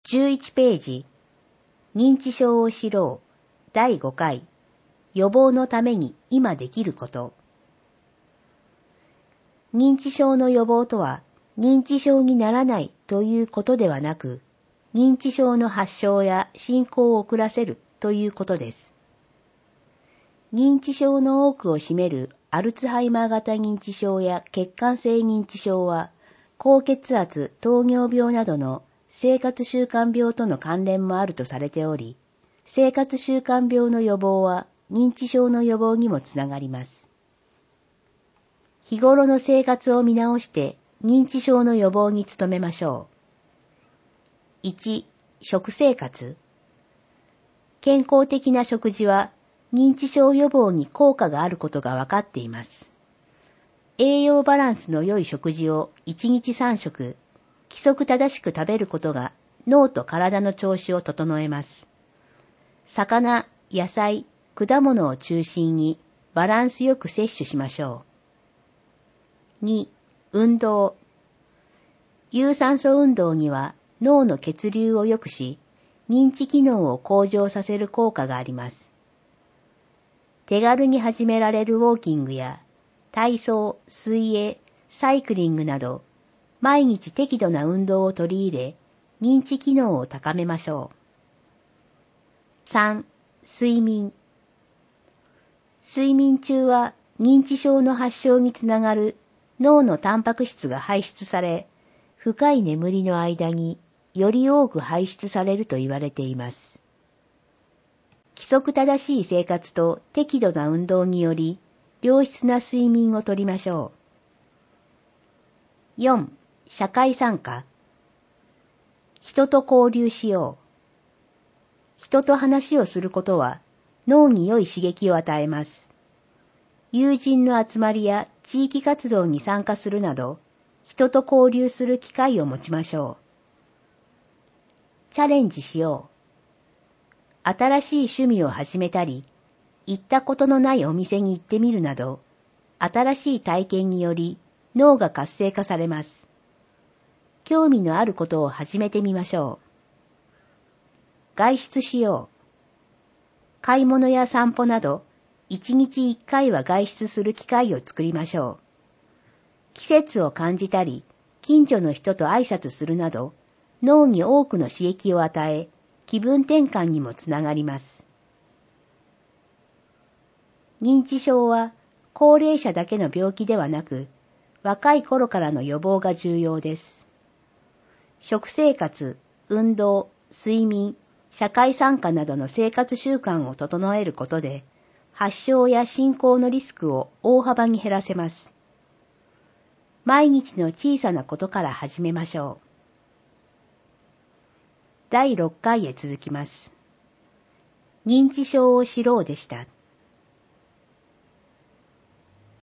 11ページ、認知症を知ろう、第5回、予防のために今できること。認知症の予防とは、認知症にならないということではなく、認知症の発症や進行を遅らせるということです。認知症の多くを占めるアルツハイマー型認知症や血管性認知症は、高血圧、糖尿病などの生活習慣病との関連もあるとされており、生活習慣病の予防は認知症の予防にもつながります。日頃の生活を見直して認知症の予防に努めましょう。1、食生活。健康的な食事は認知症予防に効果があることが分かっています。栄養バランスの良い食事を1日3食、規則正しく食べることが脳と体の調子を整えます。魚、野菜、果物を中心にバランスよく摂取しましょう。2、運動。有酸素運動には脳の血流を良くし、認知機能を向上させる効果があります。手軽に始められるウォーキングや体操、水泳、サイクリングなど、毎日適度な運動を取り入れ、認知機能を高めましょう。3、睡眠。睡眠中は認知症の発症につながる脳のタンパク質が排出され、深い眠りの間により多く排出されると言われています。規則正しい生活と適度な運動により、良質な睡眠をとりましょう。4、社会参加。人と交流しよう。人と話をすることは脳に良い刺激を与えます。友人の集まりや地域活動に参加するなど、人と交流する機会を持ちましょう。チャレンジしよう。新しい趣味を始めたり、行ったことのないお店に行ってみるなど、新しい体験により脳が活性化されます。興味のあることを始めてみましょう。外出しよう。買い物や散歩など、1日1回は外出する機会を作りましょう。季節を感じたり、近所の人と挨拶するなど、脳に多くの刺激を与え、気分転換にもつながります。認知症は高齢者だけの病気ではなく、若い頃からの予防が重要です。食生活、運動、睡眠、社会参加などの生活習慣を整えることで、発症や進行のリスクを大幅に減らせます。毎日の小さなことから始めましょう。第6回へ続きます。認知症を知ろうでした。